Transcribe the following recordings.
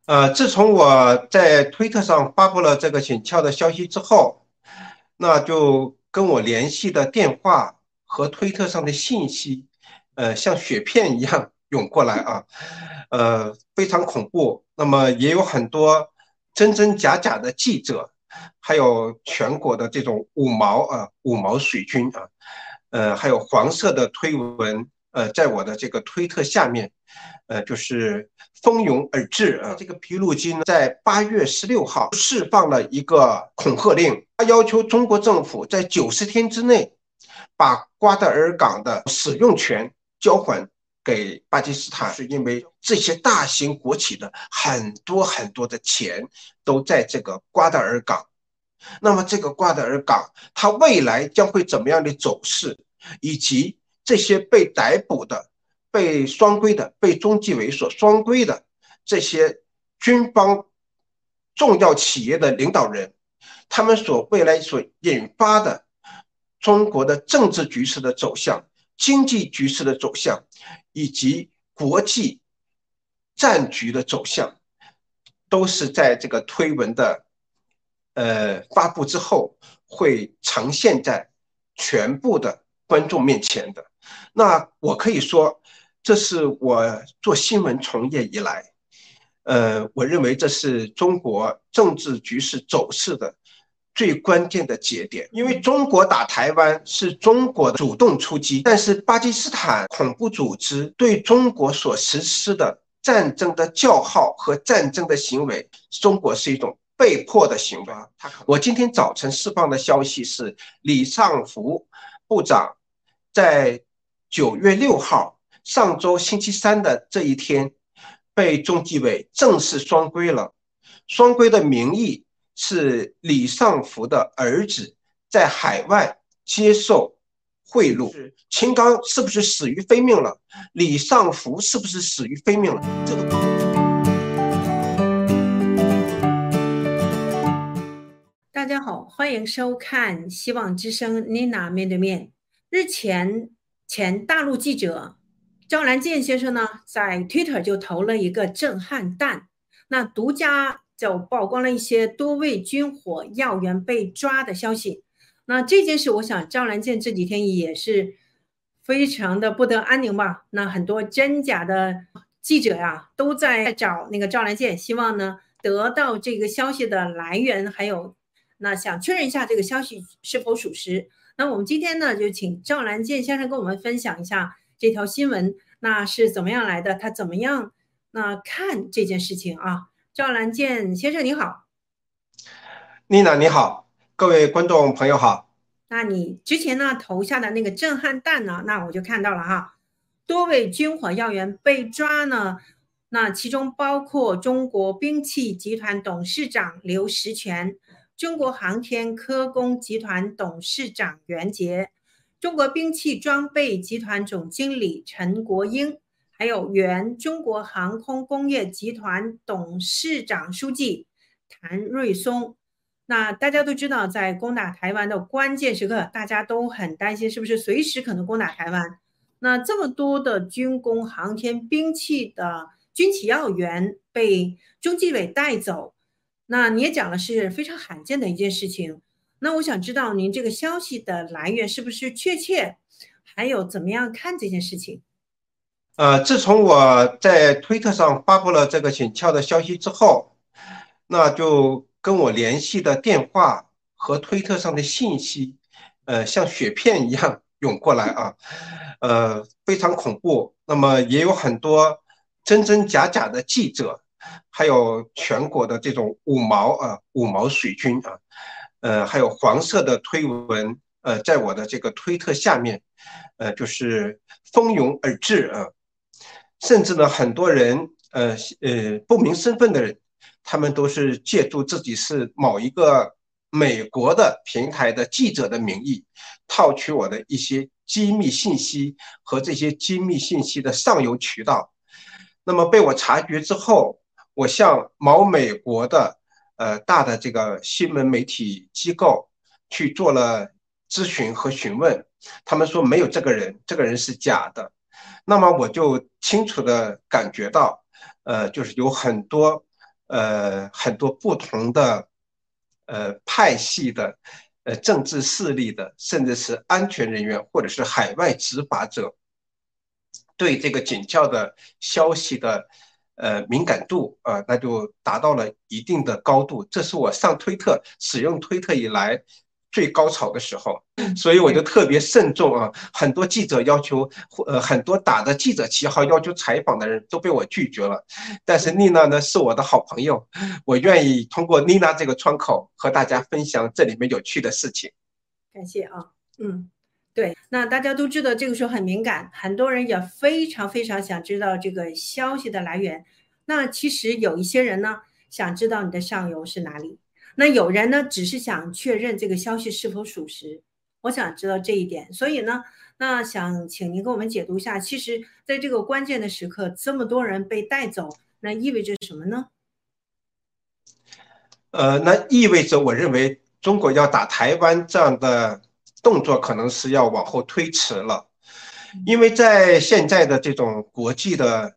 自从我在推特上发布了这个请假的消息之后，那就跟我联系的电话和推特上的信息，像雪片一样涌过来啊，非常恐怖。那么也有很多真真假假的记者，还有全国的这种五毛水军啊，还有黄色的推文，在我的这个推特下面。就是蜂拥而至啊。这个皮鲁金在8月16号释放了一个恐吓令，他要求中国政府在90天之内把瓜达尔港的使用权交还给巴基斯坦，是因为这些大型国企的很多很多的钱都在这个瓜达尔港。那么这个瓜达尔港，它未来将会怎么样的走势，以及这些被逮捕的、被双规的、被中纪委所双规的这些军方重要企业的领导人，他们未来所引发的中国的政治局势的走向、经济局势的走向，以及国际战局的走向，都是在这个推文的发布之后会呈现在全部的观众面前的。那我可以说，这是我做新闻从业以来，我认为这是中国政治局势走势的最关键的节点。因为中国打台湾是中国的主动出击，但是巴基斯坦恐怖组织对中国所实施的战争的叫号和战争的行为，中国是一种被迫的行为。我今天早晨释放的消息是，李尚福部长在9月6号，上周星期三的这一天，被中纪委正式双规了。双规的名义是李尚福的儿子在海外接受贿赂。秦刚是不是死于非命了？李尚福是不是死于非命了？这个大家好，欢迎收看《希望之声》Nina 面对面。日前，前大陆记者赵兰健先生呢，在 Twitter 就投了一个震撼弹，那独家就曝光了一些多位军火要员被抓的消息。那这件事，我想赵兰健这几天也是非常的不得安宁吧？那很多真假的记者呀，都在找那个赵兰健，希望呢得到这个消息的来源，还有那想确认一下这个消息是否属实。那我们今天呢，就请赵兰健先生跟我们分享一下这条新闻，那是怎么样来的？他怎么样那看这件事情啊？赵兰健先生你好。 妮娜你好，各位观众朋友好。 那你之前呢投下的那个震撼弹呢，那我就看到了哈，多位军火要员被抓呢，那其中包括中国兵器集团董事长刘石泉、中国航天科工集团董事长袁杰、中国兵器装备集团总经理陈国英，还有原中国航空工业集团董事长书记谭瑞松。那大家都知道，在攻打台湾的关键时刻，大家都很担心是不是随时可能攻打台湾。那这么多的军工、航天、兵器的军企要员被中纪委带走，那你也讲了是非常罕见的一件事情。那我想知道您这个消息的来源是不是确切，还有怎么样看这件事情？ 自从我在推特上发布了这个请假的消息之后，那就跟我联系的电话和推特上的信息，像雪片一样涌过来啊，非常恐怖。那么也有很多真真假假的记者，还有全国的这种五毛水军啊，还有黄色的推文，在我的这个推特下面，就是蜂拥而至啊。甚至呢，很多人不明身份的人，他们都是借助自己是某一个美国的平台的记者的名义，套取我的一些机密信息和这些机密信息的上游渠道。那么被我察觉之后，我向某美国的大的这个新闻媒体机构去做了咨询和询问，他们说没有这个人，这个人是假的。那么我就清楚的感觉到，就是有很多很多不同的派系的政治势力的，甚至是安全人员或者是海外执法者对这个紧俏的消息的敏感度那就达到了一定的高度。这是我上推特使用推特以来最高潮的时候，所以我就特别慎重啊。很多记者要求，很多打着记者旗号要求采访的人都被我拒绝了。但是妮娜呢是我的好朋友，我愿意通过妮娜这个窗口和大家分享这里面有趣的事情。 感谢啊，对，那大家都知道这个时候很敏感，很多人也非常非常想知道这个消息的来源。那其实有一些人呢，想知道你的上游是哪里，那有人呢，只是想确认这个消息是否属实。我想知道这一点，所以呢，那想请您给我们解读一下，其实在这个关键的时刻，这么多人被带走，那意味着什么呢？ 那意味着我认为中国要打台湾这样的动作可能是要往后推迟了，因为在现在的这种国际的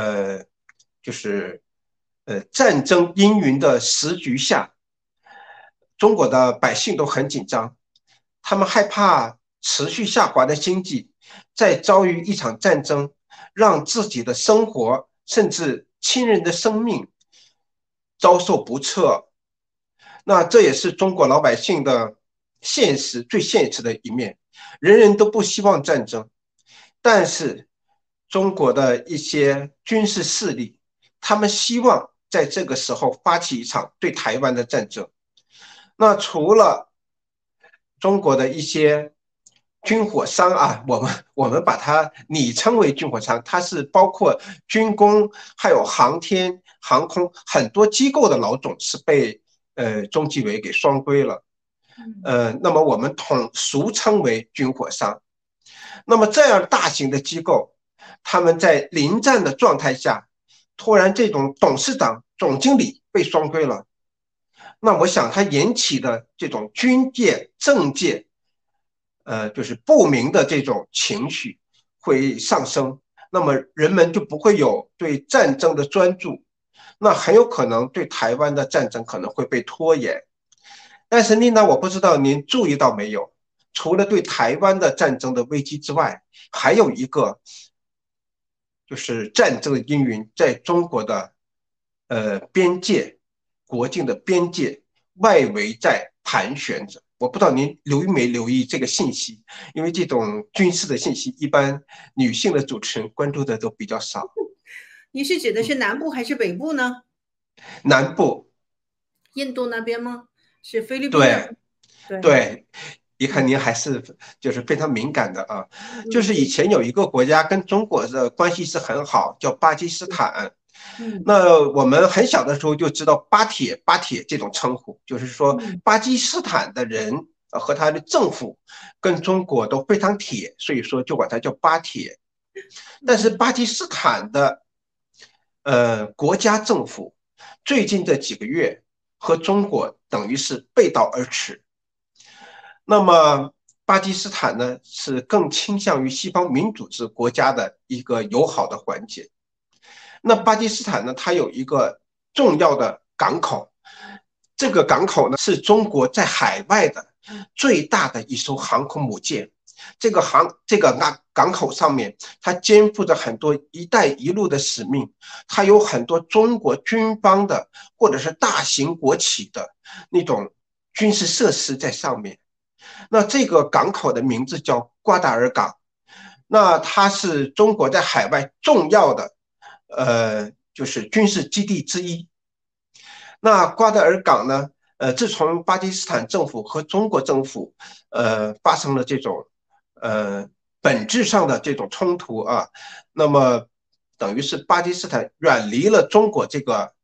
就是战争阴云的时局下，中国的百姓都很紧张，他们害怕持续下滑的经济再遭遇一场战争，让自己的生活甚至亲人的生命遭受不测。那这也是中国老百姓的最现实的一面。人人都不希望战争，但是中国的一些军事势力，他们希望在这个时候发起一场对台湾的战争。那除了中国的一些军火商啊，我们把它拟称为军火商，它是包括军工，还有航天、航空很多机构的老总是被中纪委给双规了。那么我们俗称为军火商。那么这样大型的机构，他们在临战的状态下，突然这种董事长、总经理被双规了，那我想它引起的这种军界、政界，就是不明的这种情绪会上升，那么人们就不会有对战争的专注，那很有可能对台湾的战争可能会被拖延。但是丽娜，我不知道您注意到没有，除了对台湾的战争的危机之外，还有一个就是战争的阴云在中国的边界、国境的边界外围在盘旋着。我不知道您留意这个信息，因为这种军事的信息，一般女性的主持人关注的都比较少。 你是指的是南部还是北部呢？ 南部， 印度那边吗？是菲律宾那对边？ 对，一看您还是就是非常敏感的啊。就是以前有一个国家跟中国的关系是很好，叫巴基斯坦。那我们很小的时候就知道巴铁这种称呼，就是说巴基斯坦的人和他的政府跟中国都非常铁，所以说就管它叫巴铁。但是巴基斯坦的国家政府最近这几个月和中国等于是背道而驰。那么巴基斯坦呢是更倾向于西方民主制国家的一个友好的环节。那巴基斯坦呢，它有一个重要的港口，这个港口呢是中国在海外的最大的一艘航空母舰。这个港口上面，它肩负着很多“一带一路”的使命，它有很多中国军方的或者是大型国企的那种军事设施在上面。那这个港口的名字叫瓜达尔港，那它是中国在海外重要的就是军事基地之一。那瓜达尔港呢，自从巴基斯坦政府和中国政府发生了这种本质上的这种冲突啊，那么等于是巴基斯坦远离了中国这个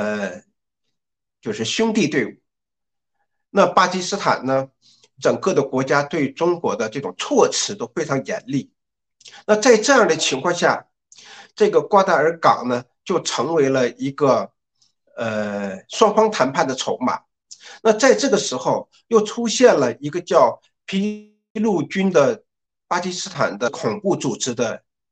就是兄弟队伍。那巴基斯坦呢，整个的国家对中国的这种措辞都非常严厉。那在这样的情况下，这个瓜达尔港呢，就成为了一个双方谈判的筹码。那在这个时候，又出现了一个叫披路军的巴基斯坦的恐怖组织的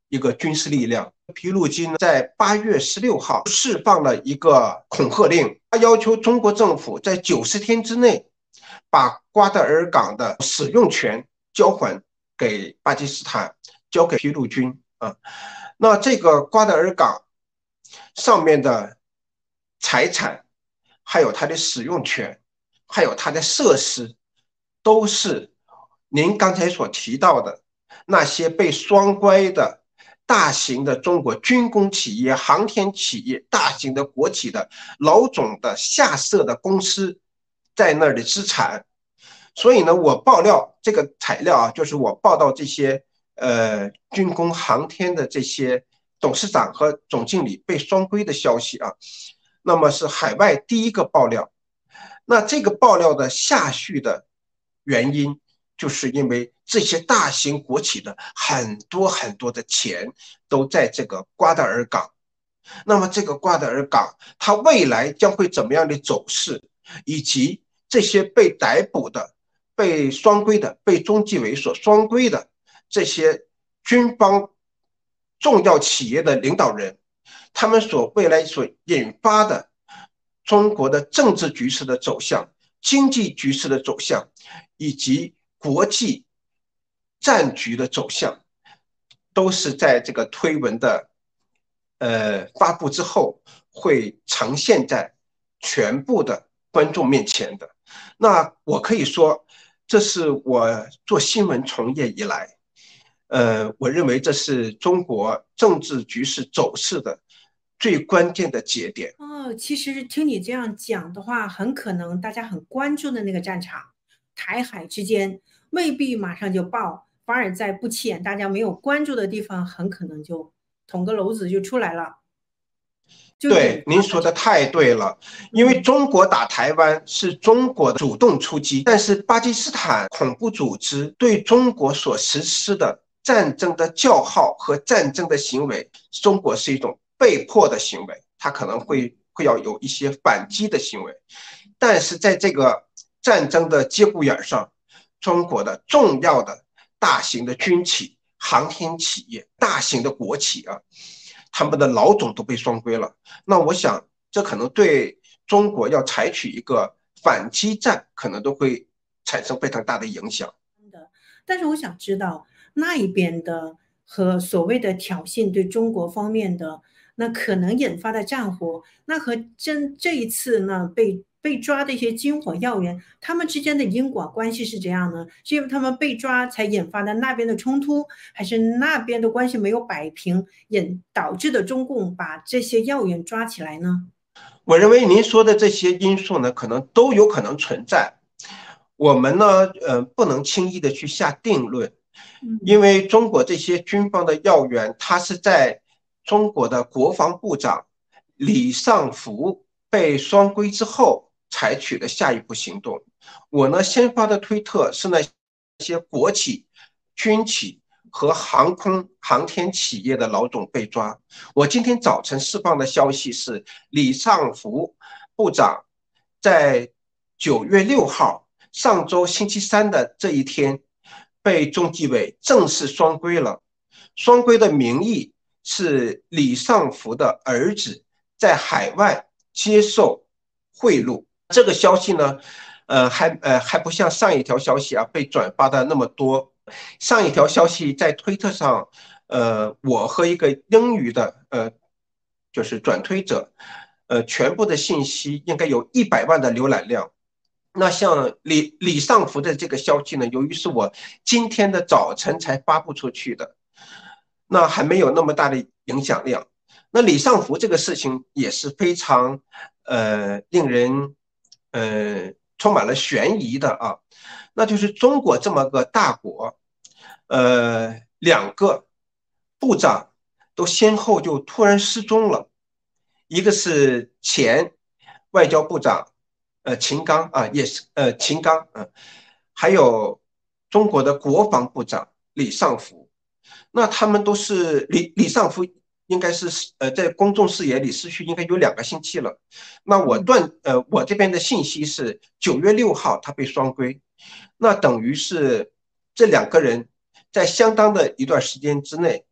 一个军事力量。皮鲁金在8月16号释放了一个恐吓令，他要求中国政府在90天之内把瓜达尔港的使用权交还给巴基斯坦，交给皮鲁军啊。那这个瓜达尔港上面的财产，还有它的使用权，还有它的设施，都是您刚才所提到的那些被双规的大型的中国军工企业、航天企业、大型的国企的老总的下设的公司在那儿的资产。所以呢，我爆料这个材料啊，就是我报道这些军工航天的这些董事长和总经理被双规的消息啊，那么是海外第一个爆料。那这个爆料的下续的原因，就是因为这些大型国企的很多的钱都在这个瓜达尔港。那么这个瓜达尔港，它未来将会怎么样的走势，以及这些被逮捕的、被双规的、被中纪委所双规的这些军方重要企业的领导人，他们未来所引发的中国的政治局势的走向、经济局势的走向，以及国际战局的走向，都是在这个推文的发布之后会呈现在全部的观众面前的。那我可以说，这是我做新闻从业以来，我认为这是中国政治局势走势的最关键的节点。 其实听你这样讲的话，很可能大家很关注的那个战场，台海之间未必马上就爆，反而在不起眼、大家没有关注的地方，很可能就捅个篓子就出来了。 对，您说的太对了，因为中国打台湾是中国主动出击，但是巴基斯坦恐怖组织对中国所实施的战争的叫号和战争的行为，中国是一种被迫的行为，它可能会要有一些反击的行为，但是在这个战争的节骨眼上，中国的重要的大型的军企、航天企业、大型的国企啊，他们的老总都被双规了。那我想，这可能对中国要采取一个反击战，可能都会产生非常大的影响。 但是我想知道，那一边的和所谓的挑衅对中国方面的那可能引发的战火，那和这一次呢被抓的一些军火要员，他们之间的因果关系是怎样呢？是因为他们被抓才引发的那边的冲突，还是那边的关系没有摆平，导致的中共把这些要员抓起来呢？ 我认为您说的这些因素呢，可能都有可能存在。我们呢，不能轻易的去下定论，因为中国这些军方的要员，他是在中国的国防部长李尚福被双规之后采取的下一步行动。我呢，先发的推特是那些国企、军企和航空航天企业的老总被抓。我今天早晨释放的消息是，李尚福部长在9月6号。上周星期三的这一天，被中纪委正式双规了。双规的名义是李尚福的儿子在海外接受贿赂。这个消息呢，还不像上一条消息啊被转发的那么多。上一条消息在推特上，我和一个英语的就是转推者，全部的信息应该有100万的浏览量。那像李尚福的这个消息呢，由于是我今天的早晨才发布出去的，那还没有那么大的影响量。那李尚福这个事情也是非常令人充满了悬疑的啊。那就是中国这么个大国，2个部长都先后就突然失踪了，一个是前外交部长。秦刚啊，也是秦刚还有中国的国防部长李尚福，那他们都是李尚福应该是在公众视野里失去应该有2个星期了。那我这边的信息是9月6号他被双规，那等于是这2个人在相当的一段时间之内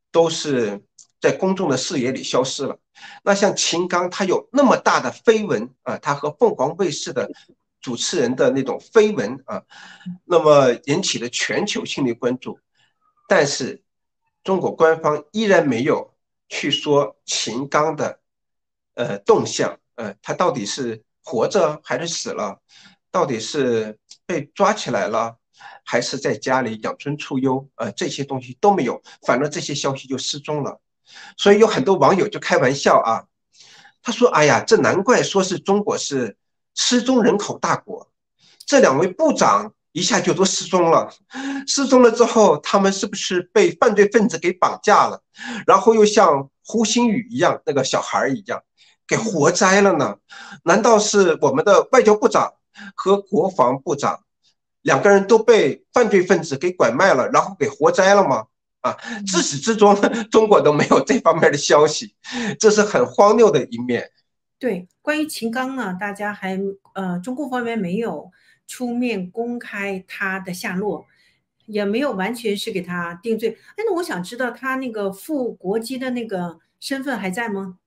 都是在公众的视野里消失了。那像秦刚，他有那么大的绯闻啊，他和凤凰卫视的主持人的那种绯闻啊，那么引起了全球性的关注。但是中国官方依然没有去说秦刚的动向，他到底是活着还是死了？到底是被抓起来了，还是在家里养尊处优？这些东西都没有，反正这些消息就失踪了。所以有很多网友就开玩笑啊，他说：“哎呀，这难怪说是中国是失踪人口大国，这两位部长一下就都失踪了，失踪了之后，他们是不是被犯罪分子给绑架了？然后又像胡鑫宇一样，那个小孩一样，给活摘了呢？难道是我们的外交部长和国防部长两个人都被犯罪分子给拐卖了，然后给活摘了吗？”啊，自始至终，中国都没有这方面的消息，这是很荒谬的一面。 对，关于秦刚呢，大家还中共方面没有出面公开他的下落，也没有完全是给他定罪。哎，那我想知道他那个副国机的那个身份还在吗？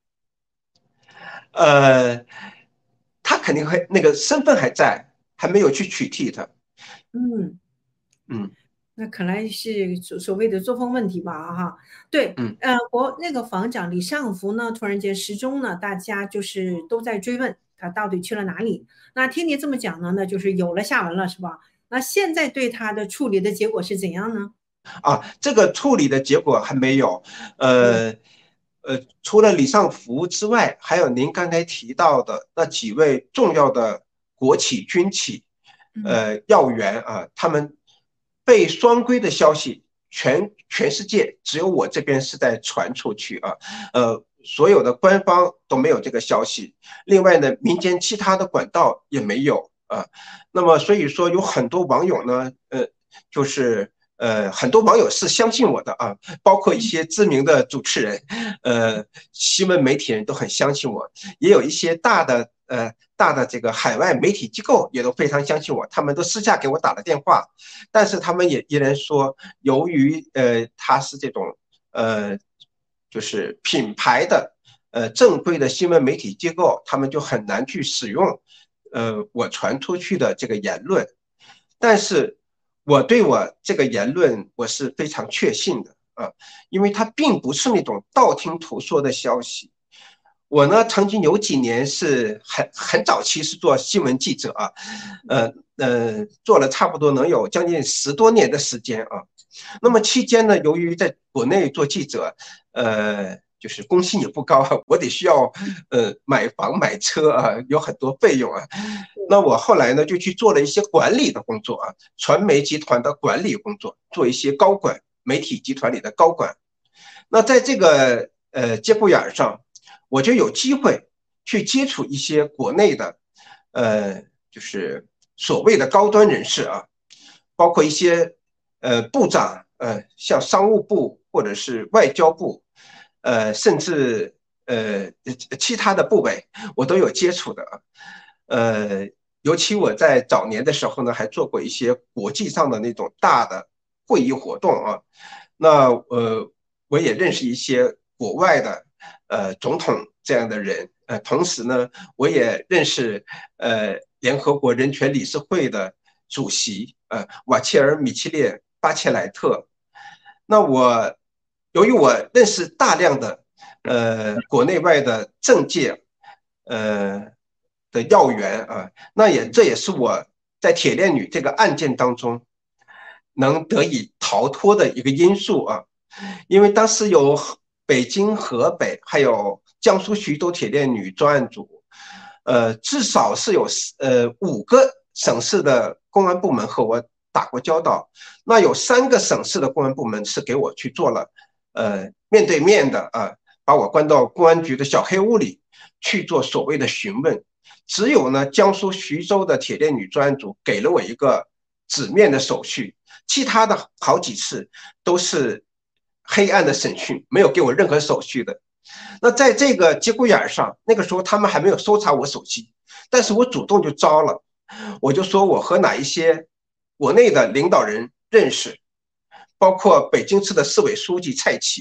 呃，他肯定会那个身份还在，还没有去取缔他。 嗯。 嗯那可能是所谓的作风问题吧，哈。对， 嗯那个防长李尚福呢，突然间失踪了，大家就是都在追问他到底去了哪里。那听你这么讲呢，那就是有了下文了，是吧？那现在对他的处理的结果是怎样呢？ 这个处理的结果还没有。 嗯除了李尚福之外，还有您刚才提到的那几位重要的国企、军企， 嗯要员啊，他们被双规的消息，全世界只有我这边是在传出去啊，所有的官方都没有这个消息，另外呢，民间其他的管道也没有啊。那么所以说，有很多网友呢，就是很多网友是相信我的啊，包括一些知名的主持人，新闻媒体人都很相信我，也有一些大的这个海外媒体机构也都非常相信我，他们都私下给我打了电话，但是他们也依然说，由于他是这种就是品牌的正规的新闻媒体机构，他们就很难去使用我传出去的这个言论，但是我对我这个言论我是非常确信的啊，因为它并不是那种道听途说的消息。我呢，曾经有几年是很早期是做新闻记者啊，做了差不多能有将近10多年的时间啊。那么期间呢，由于在国内做记者，就是工薪也不高，我得需要买房买车啊，有很多费用啊。那我后来呢，就去做了一些管理的工作啊，传媒集团的管理工作，做一些高管，媒体集团里的高管。那在这个节骨眼上，我就有机会去接触一些国内的就是所谓的高端人士啊，包括一些部长，像商务部或者是外交部，甚至其他的部委，我都有接触的啊。尤其我在早年的时候呢，还做过一些国际上的那种大的会议活动啊。那我也认识一些国外的总统这样的人，同时呢，我也认识联合国人权理事会的主席瓦切尔·米切列·巴切莱特。那由于我认识大量的国内外的政界的要员啊，这也是我在铁链女这个案件当中能得以逃脱的一个因素啊。因为当时有北京、河北，还有江苏徐州铁链女专案组，至少是有5个省市的公安部门和我打过交道，那有3个省市的公安部门是给我去做了面对面的啊，把我关到公安局的小黑屋里去做所谓的询问。只有呢江苏徐州的铁链女专案组给了我一个纸面的手续，其他的好几次都是黑暗的审讯，没有给我任何手续的。那在这个节骨眼上，那个时候他们还没有搜查我手机，但是我主动就招了，我就说我和哪一些国内的领导人认识，包括北京市的市委书记蔡奇，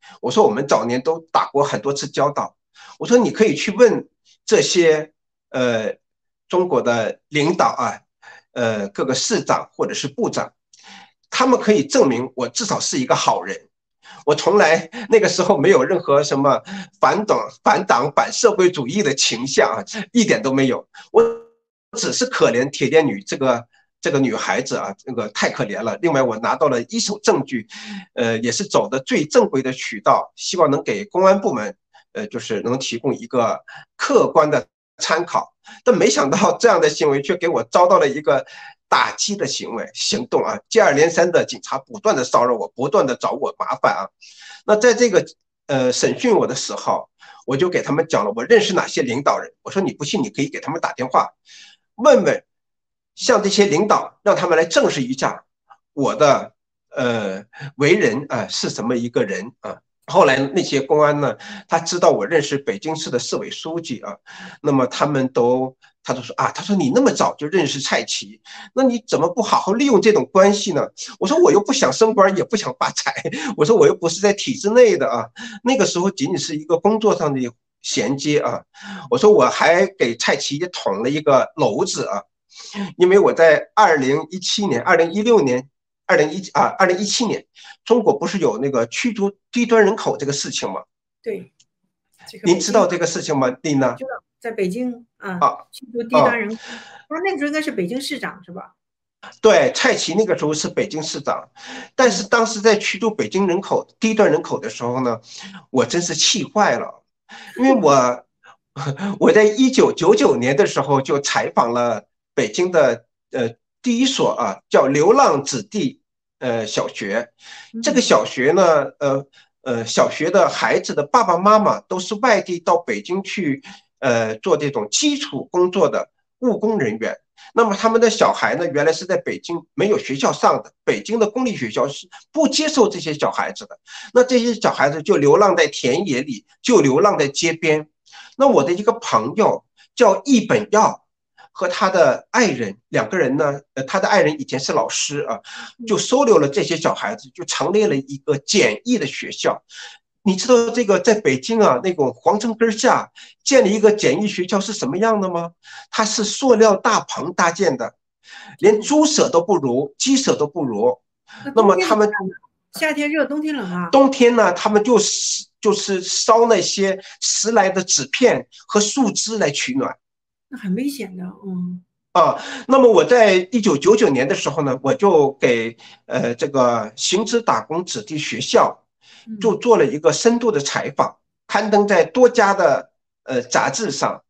我说我们早年都打过很多次交道，我说你可以去问这些中国的领导啊，各个市长或者是部长，他们可以证明我至少是一个好人。我从来那个时候没有任何什么反社会主义的倾向啊，一点都没有。我只是可怜铁链女这个女孩子啊，这个太可怜了。另外，我拿到了一手证据，也是走的最正规的渠道，希望能给公安部门，就是能提供一个客观的参考。但没想到这样的行为却给我遭到了一个打击的行动啊，接二连三的警察不断的骚扰我，不断的找我麻烦啊。那在这个审讯我的时候，我就给他们讲了我认识哪些领导人，我说你不信你可以给他们打电话问问，像这些领导，让他们来证实一下我的为人啊是什么一个人啊。后来那些公安呢，他知道我认识北京市的市委书记啊，那么他都说啊，他说你那么早就认识蔡奇，那你怎么不好好利用这种关系呢？我说我又不想升官，也不想发财，我说我又不是在体制内的啊，那个时候仅仅是一个工作上的衔接啊。我说我还给蔡奇也捅了一个篓子啊，因为我在2017年、2016年、2017年，中国不是有那个驱逐低端人口这个事情吗？ 对， 您知道这个事情吗，丽娜？ 知道，在北京啊，驱逐低端人口，他那个时候应该是北京市长是吧？ 对，蔡奇那个时候是北京市长，但是当时在驱逐北京低端人口的时候呢，我真是气坏了，因为我在1999年的时候就采访了北京的第一所啊叫流浪子弟小学，这个小学呢小学的孩子的爸爸妈妈都是外地到北京去做这种基础工作的务工人员。那么他们的小孩呢，原来是在北京没有学校上的，北京的公立学校是不接受这些小孩子的。那这些小孩子就流浪在田野里，就流浪在街边。那我的一个朋友叫易本耀，和他的爱人两个人呢，他的爱人以前是老师啊，就收留了这些小孩子，就成立了一个简易的学校。你知道这个在北京啊，那种皇城根下建立一个简易学校是什么样的吗？它是塑料大棚搭建的，连猪舍都不如，鸡舍都不如。那么他们夏天热，冬天冷啊。 冬天呢，他们就是烧那些拾来的纸片和树枝来取暖， 那很危险的， 那么我在1999年的时候呢，我就给这个行知打工子弟学校就做了一个深度的采访，刊登在多家的杂志上，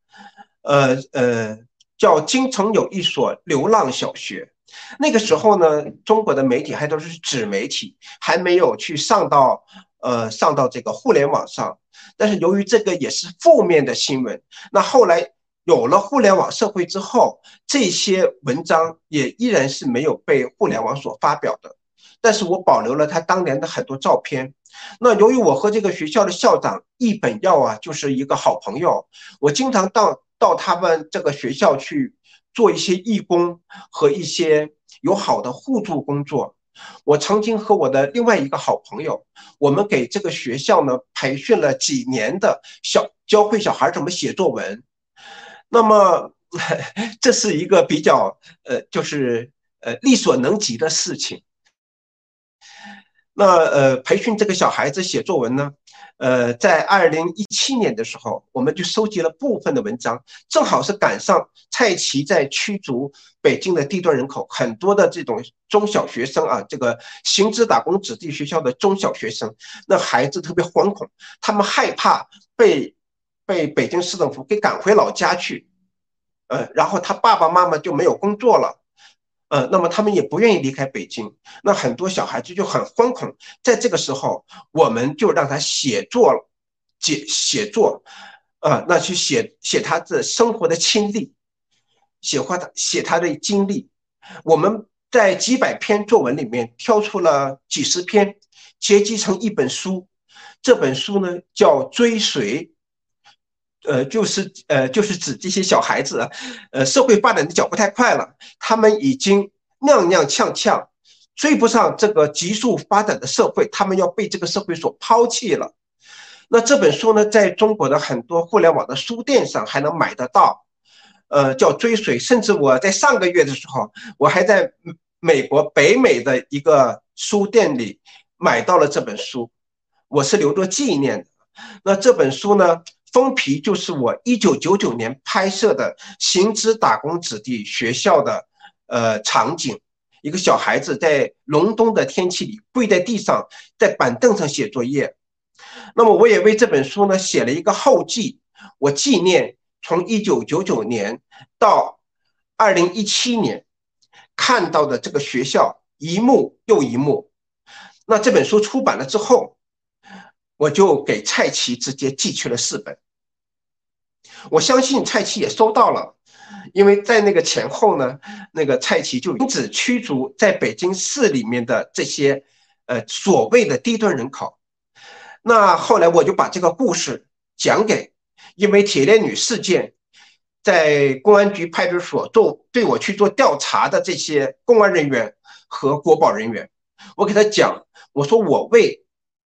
叫京城有一所流浪小学。那个时候呢，中国的媒体还都是纸媒体，还没有去上到这个互联网上。但是由于这个也是负面的新闻，那后来有了互联网社会之后，这些文章也依然是没有被互联网所发表的。但是我保留了他当年的很多照片。那由于我和这个学校的校长易本耀啊，就是一个好朋友，我经常到他们这个学校去做一些义工和一些友好的互助工作。我曾经和我的另外一个好朋友，我们给这个学校呢培训了几年的教会小孩怎么写作文。那么这是一个比较就是力所能及的事情。那培训这个小孩子写作文呢，在2017年的时候，我们就收集了部分的文章，正好是赶上蔡奇在驱逐北京的低端人口，很多的这种中小学生啊，这个行知打工子弟学校的中小学生，那孩子特别惶恐，他们害怕被北京市政府给赶回老家去，然后他爸爸妈妈就没有工作了。那么他们也不愿意离开北京，那很多小孩子就很惶恐。在这个时候，我们就让他写作，那去写他的生活的亲历，写他的经历。我们在几百篇作文里面挑出了几十篇，结集成一本书。这本书呢叫《追随》。就是指这些小孩子社会发展的脚步太快了，他们已经踉踉跄跄， 追不上这个急速发展的社会，他们要被这个社会所抛弃了。那这本书呢，在中国的很多互联网的书店上还能买得到，叫追随。甚至我在上个月的时候，我还在美国北美的一个书店里买到了这本书，我是留作纪念的。那这本书呢，封皮就是我1999年拍摄的行知打工子弟学校的场景，一个小孩子在隆冬的天气里跪在地上，在板凳上写作业。那么我也为这本书呢写了一个后记，我纪念从1999年到2017年看到的这个学校一幕又一幕。那这本书出版了之后，我就给蔡奇直接寄去了4本。我相信蔡奇也收到了，因为在那个前后呢，那个蔡奇就停止驱逐在北京市里面的这些所谓的低端人口。那后来我就把这个故事讲给因为铁链女事件在公安局派出所对我去做调查的这些公安人员和国保人员，我给他讲，我说我为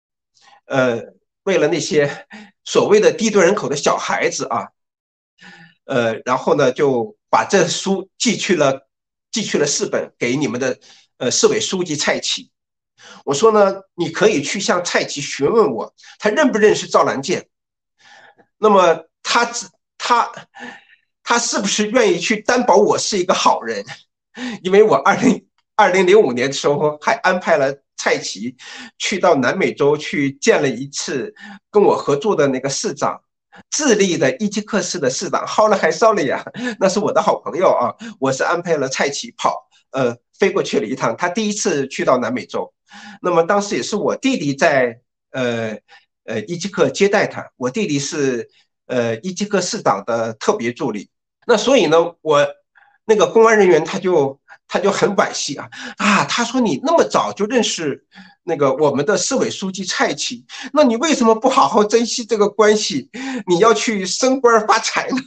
了那些所谓的低端人口的小孩子啊，然后呢就把这书寄去了4本给你们的市委书记蔡奇。我说呢，你可以去向蔡奇询问我，他认不认识赵兰健？那么他是不是愿意去担保我是一个好人？因为我2005年的时候还安排了蔡奇去到南美洲去见了一次跟我合作的那个市长，智利的伊基克市的市长浩勒海绍利亚，那是我的好朋友啊。我是安排了蔡奇飞过去了一趟，他第一次去到南美洲。那么当时也是我弟弟在伊基克接待他，我弟弟是伊基克市长的特别助理。那所以呢，我那个公安人员他就很惋惜他说你那么早就认识那个我们的市委书记蔡奇，那你为什么不好好珍惜这个关系？你要去升官发财呢？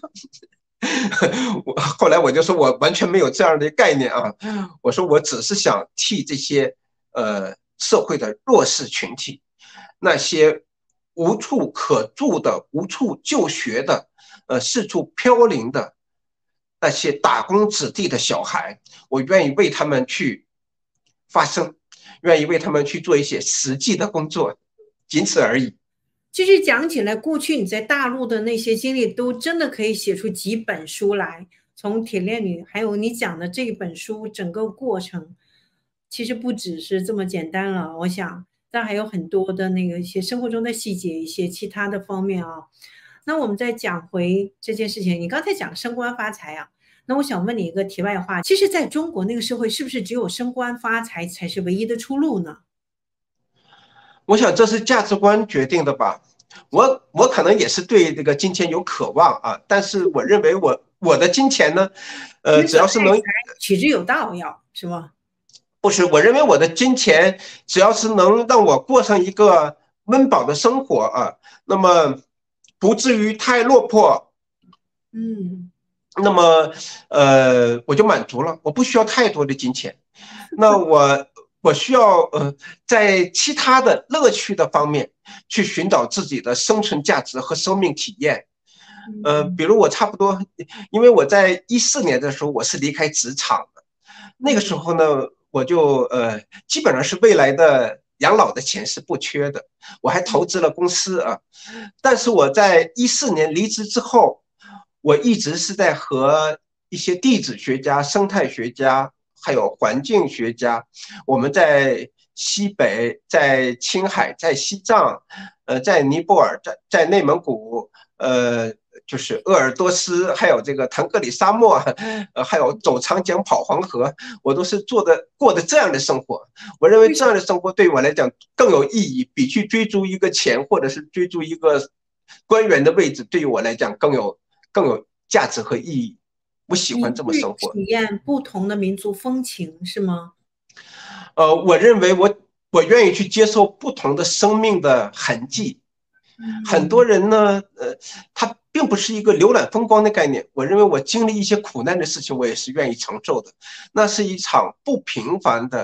后来我就说我完全没有这样的概念啊，我说我只是想替这些社会的弱势群体，那些无处可住的、无处就学的、四处飘零的那些打工子弟的小孩，我愿意为他们去发声，愿意为他们去做一些实际的工作，仅此而已。 其实讲起来，过去你在大陆的那些经历，都真的可以写出几本书来。从铁链女，还有你讲的这本书，整个过程其实不只是这么简单了。我想，但还有很多的那个一些生活中的细节，一些其他的方面啊。那我们再讲回这件事情，你刚才讲升官发财啊，那我想问你一个题外话，其实在中国那个社会，是不是只有升官发财才是唯一的出路呢？ 我想这是价值观决定的吧。我可能也是对这个金钱有渴望啊，但是我认为我的金钱呢，只要是能取之有道，是吧？ 不是，我认为我的金钱只要是能让我过上一个温饱的生活啊，那么不至于太落魄，那么我就满足了，我不需要太多的金钱。那我需要在其他的乐趣的方面去寻找自己的生存价值和生命体验。比如我差不多，因为我在14年的时候我是离开职场的，那个时候呢，我就基本上是未来的养老的钱是不缺的，我还投资了公司啊。但是我在14年离职之后，我一直是在和一些地质学家、生态学家还有环境学家，我们在西北、在青海、在西藏、在尼泊尔、在内蒙古，就是鄂尔多斯，还有这个腾格里沙漠，还有走长江、跑黄河，我都是过的这样的生活。我认为这样的生活对我来讲更有意义，比去追逐一个钱或者是追逐一个官员的位置，对于我来讲更有价值和意义。我喜欢这么生活， 体验不同的民族风情是吗？ 我认为我愿意去接受不同的生命的痕迹。很多人呢，他并不是一个浏览风光的概念。我认为我经历一些苦难的事情，我也是愿意承受的。那是一场不平凡的，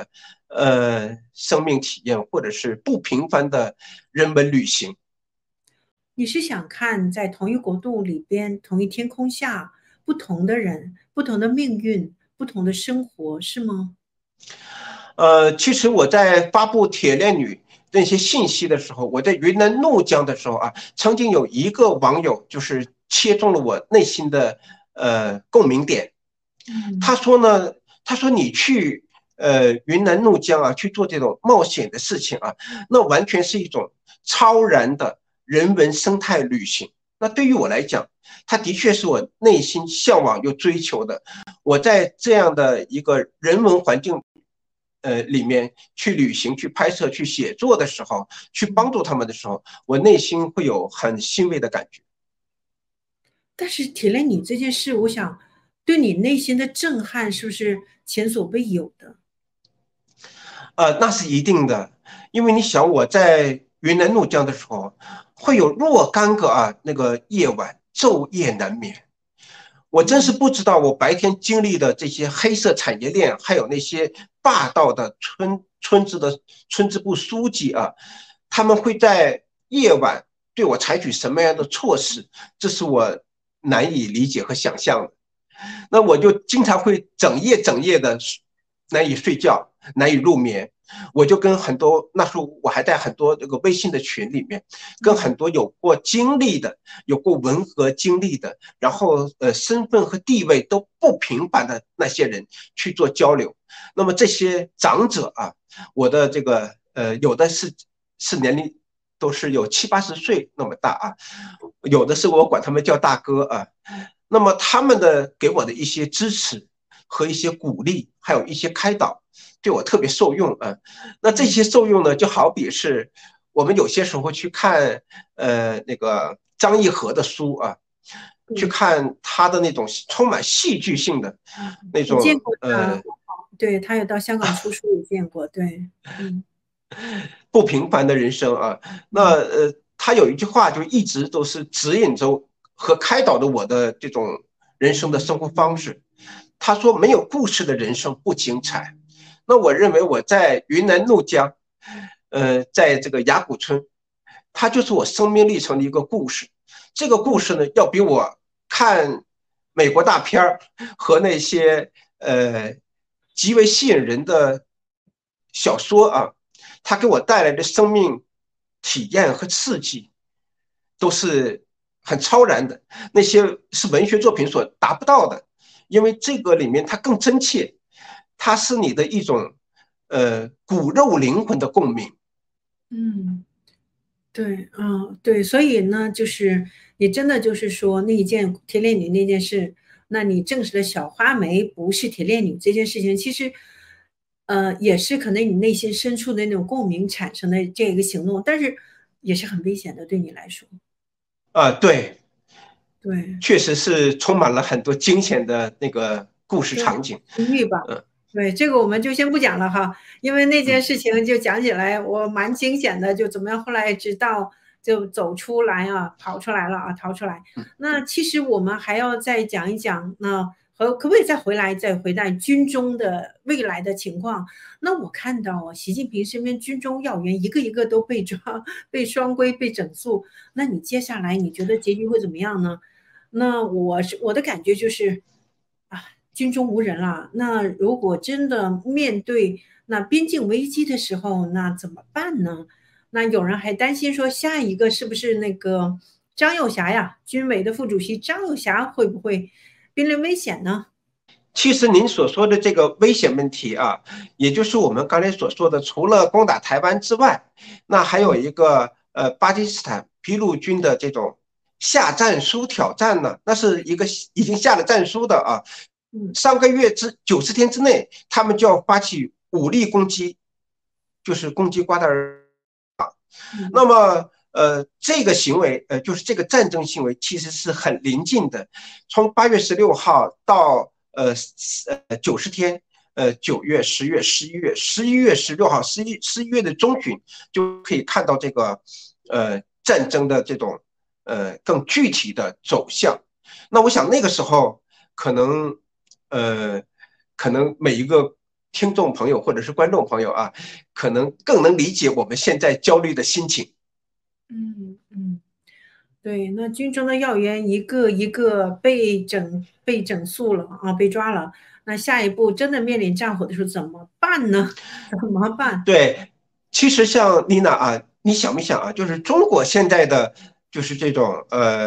生命体验，或者是不平凡的人文旅行。 你是想看在同一国度里边、同一天空下，不同的人、不同的命运、不同的生活，是吗？ 其实我在发布铁链女那些信息的时候，我在云南怒江的时候啊，曾经有一个网友就是切中了我内心的共鸣点。他嗯。 说呢，他说你去云南怒江啊去做这种冒险的事情啊，那完全是一种超然的人文生态旅行。那对于我来讲，它的确是我内心向往又追求的。我在这样的一个人文环境里面去旅行、去拍摄、去写作的时候，去帮助他们的时候，我内心会有很欣慰的感觉。 但是铁链女这件事，我想对你内心的震撼是不是前所未有的？ 那是一定的，因为你想我在云南怒江的时候，会有若干个那个夜晚昼夜难眠。我真是嗯。 不知道，我白天经历的这些黑色产业链，还有那些霸道的村支部书记啊，他们会在夜晚对我采取什么样的措施，这是我难以理解和想象的。那我就经常会整夜的难以睡觉，难以入眠。我就跟很多，那时候我还在很多这个微信的群里面，跟很多有过经历的、有过文革经历的，然后身份和地位都不平凡的那些人去做交流。那么这些长者啊，我的这个有的是年龄都是有70、80岁那么大啊，有的是我管他们叫大哥啊。那么他们的给我的一些支持和一些鼓励，还有一些开导，对我特别受用啊。那这些受用呢，就好比是我们有些时候去看那个张义和的书啊，去对， 看他的那种充满戏剧性的那我见种过他，对，他有到香港出书，也见过，对。嗯。 不平凡的人生啊。那嗯。 他有一句话就一直都是指引着和开导着我的这种人生的生活方式。他说：“没有故事的人生不精彩。”那我认为我在云南怒江，在这个雅谷村，它就是我生命历程的一个故事。这个故事呢，要比我看美国大片和那些极为吸引人的小说啊，它给我带来的生命体验和刺激，都是很超然的，那些是文学作品所达不到的。因为这个里面它更真切，它是你的一种骨肉灵魂的共鸣。 嗯。对，对，所以呢，就是你真的就是说那一件铁链女那件事，那你证实了小花梅不是铁链女这件事情，其实，也是可能你内心深处的那种共鸣产生的这个行动，但是也是很危险的，对你来说。 对， 对。 确实是充满了很多惊险的那个故事对， 场景。 奇遇吧。 嗯对，这个我们就先不讲了哈，因为那件嗯事情就讲起来我蛮惊险的，就怎么样，后来直到就走出来啊，跑出来了啊，逃出来。 嗯那其实我们还要再讲一讲，那和可不可以再回来，再回到军中的未来的情况？那我看到啊，习近平身边军中要员一个一个都被抓、被双规、被整肃，那你接下来你觉得结局会怎么样呢？那我的感觉就是啊，军中无人了。那如果真的面对那边境危机的时候，那怎么办呢？那有人还担心说，下一个是不是那个张又侠呀？军委的副主席张又侠会不会濒临危险呢？ 其实您所说的这个危险问题啊，也就是我们刚才所说的，除了攻打台湾之外，那还有一个巴基斯坦披路军的这种下战书挑战呢，那是一个已经下了战书的啊。 嗯。 90天之内，他们就要发起武力攻击，就是攻击瓜达尔。那嗯。 么这个行为就是这个战争行为其实是很临近的，从8月16号到90天，9月、10月、11月16号、11月的中旬就可以看到这个战争的这种更具体的走向。那我想那个时候可能可能每一个听众朋友或者是观众朋友啊，可能更能理解我们现在焦虑的心情。 嗯嗯。对，那军中的要员一个一个被整肃了啊，被抓了。那下一步真的面临战火的时候怎么办呢？怎么办？ 对，其实像丽娜啊，你想没想啊？就是中国现在的就是这种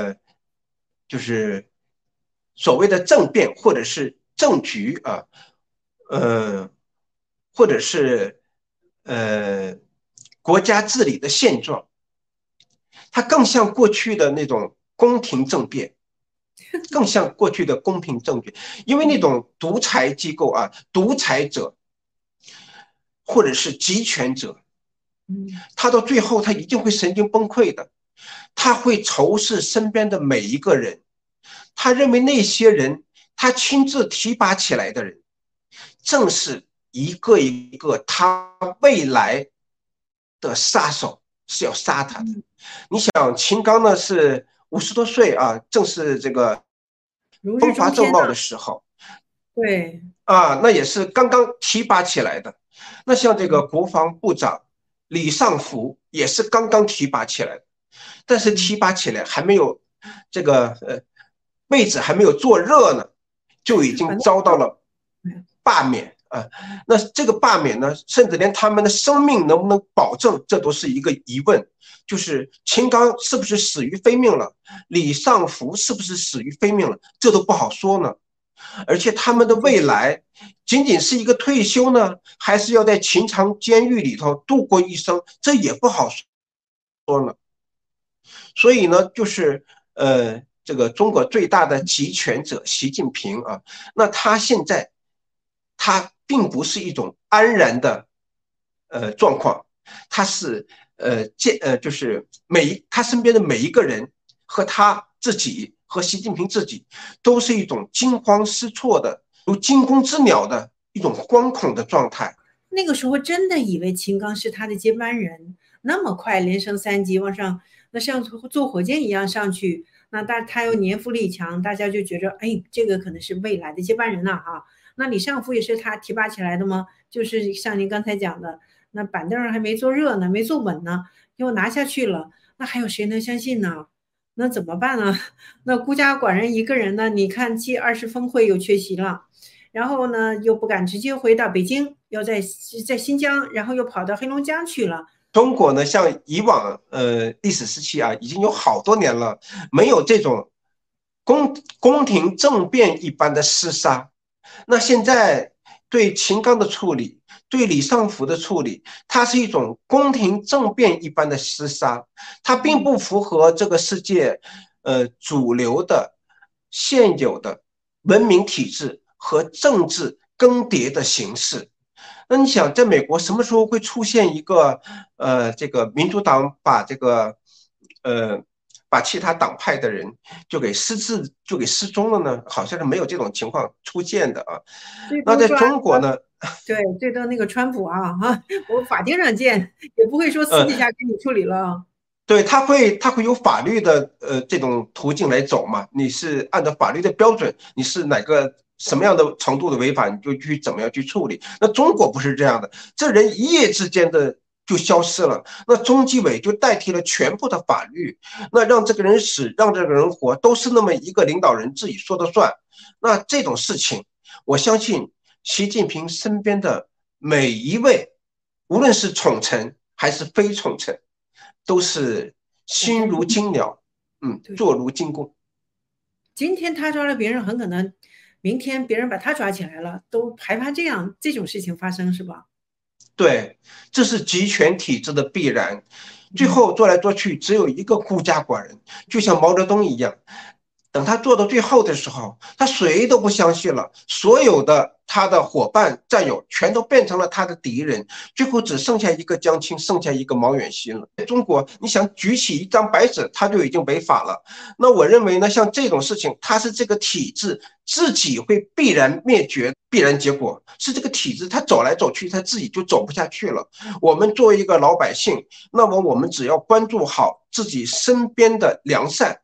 就是所谓的政变或者是政局啊，呃，或者是呃国家治理的现状，它更像过去的那种宫廷政变，更像过去的宫廷政变，因为那嗯种独裁机构啊，独裁者或者是集权者。 嗯， 他到最后他一定会神经崩溃的，他会仇视身边的每一个人，他认为那些人他亲自提拔起来的人，正是一个一个他未来的杀手，是要杀他的。你想秦刚呢是50多岁啊，正是这个如日风华中天呐。 正茂的时候对， 啊，那也是刚刚提拔起来的。那像这嗯个国防部长李尚福也是刚刚提拔起来的。但是嗯， 提拔起来还没有这个位置还没有坐热呢，就已经反正遭到了嗯罢免啊。那这个罢免呢，甚至连他们的生命能不能保证，这都是一个疑问。就是秦刚是不是死于非命了，李尚福是不是死于非命了，这都不好说呢。而且他们的未来仅仅是一个退休呢，还是要在秦朝监狱里头度过一生，这也不好说呢。所以呢，就是这个中国最大的集权者习近平啊，那他现在他并不是一种安然的状况，他是就是他身边的每一个人和他自己和习近平自己都是一种惊慌失措的，如惊弓之鸟的一种惶恐的状态。 那个时候真的以为秦刚是他的接班人，那么快连升3级往上，那像坐火箭一样上去，那他又年富力强，大家就觉着，哎，这个可能是未来的接班人呐啊。那李尚福也是他提拔起来的吗？就是像您刚才讲的，那板凳还没坐热呢，没坐稳呢，又拿下去了，那还有谁能相信呢？那怎么办呢？那孤家寡人一个人呢？你看G20峰会又缺席了。然后呢，又不敢直接回到北京，要在新疆，然后又跑到黑龙江去了。 中国呢，像以往历史时期啊，已经有好多年了，没有这种宫廷政变一般的厮杀。那现在对秦刚的处理，对李尚福的处理，它是一种宫廷政变一般的厮杀，它并不符合这个世界主流的现有的文明体制和政治更迭的形式。那你想，在美国什么时候会出现一个这个民主党把这个呃把其他党派的人就给失踪了呢？好像是没有这种情况出现的啊。那在最多抓中国呢， 对，最多那个川普我法庭上见，也不会说私底下给你处理了。 对，他会有法律的这种途径来走嘛？你是按照法律的标准，你是哪个什么样的程度的违法，你就去怎么样去处理。那中国不是这样的，这人一夜之间的就消失了，那中纪委就代替了全部的法律，那让这个人死，让这个人活，都是那么一个领导人自己说了算。那这种事情，我相信习近平身边的每一位，无论是宠臣还是非宠臣。都是心如惊鸟， 对， 坐如惊弓。 今天他抓了别人，很可能明天别人把他抓起来了，都害怕这种事情发生，是吧？ 对，这是集权体制的必然。最嗯， 后做来做去，只有一个孤家寡人，就像毛泽东一样。等他做到最后的时候，他谁都不相信了，所有的他的伙伴战友全都变成了他的敌人，最后只剩下一个江青，剩下一个毛远新了。在中国，你想举起一张白纸，他就已经违法了。那我认为呢，像这种事情，它是这个体制自己会必然灭绝，必然结果是这个体制它走来走去，它自己就走不下去了。我们作为一个老百姓，那么我们只要关注好自己身边的良善，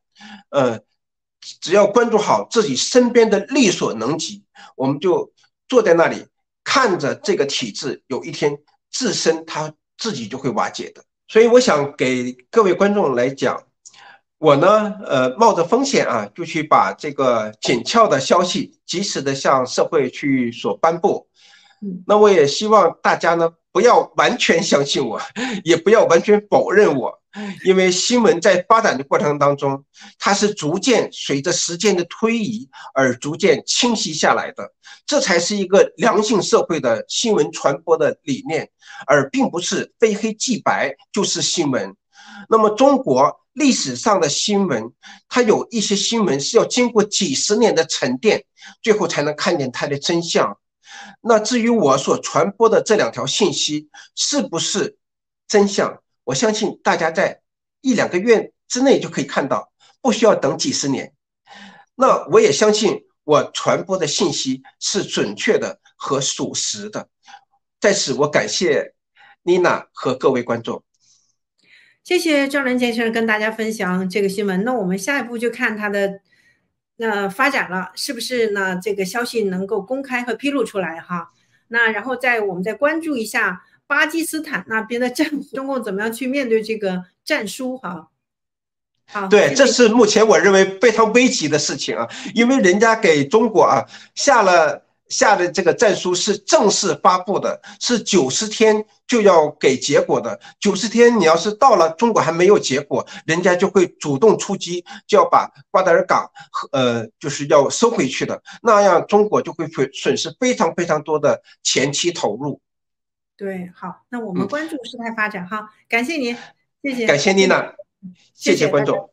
只要关注好自己身边的力所能及，我们就坐在那里看着这个体制有一天自身它自己就会瓦解的。所以我想给各位观众来讲，我呢，冒着风险啊，就去把这个紧俏的消息及时的向社会去所颁布。那我也希望大家呢，不要完全相信我，也不要完全否认我，因为新闻在发展的过程当中，它是逐渐随着时间的推移而逐渐清晰下来的，这才是一个良性社会的新闻传播的理念，而并不是非黑即白就是新闻。那么中国历史上的新闻，它有一些新闻是要经过几十年的沉淀，最后才能看见它的真相。那至于我所传播的这2条信息是不是真相，我相信大家在1、2个月之内就可以看到，不需要等几十年。那我也相信我传播的信息是准确的和属实的。在此，我感谢妮娜和各位观众。 谢谢赵仁杰先生跟大家分享这个新闻。那我们下一步就看它的发展了，是不是呢？这个消息能够公开和披露出来哈？那然后我们再关注一下巴基斯坦那边的战火，中共怎么样去面对这个战书哈？好， 对，这是目前我认为非常危急的事情啊，因为人家给中国啊下的这个战书是正式发布的，是90天就要给结果的。90天你要是到了中国还没有结果，人家就会主动出击，就要把瓜达尔港就是要收回去的，那样中国就会损失非常非常多的前期投入。 对，好，那我们关注事态发展哈，感谢您，谢谢， 感谢妮娜，谢谢观众。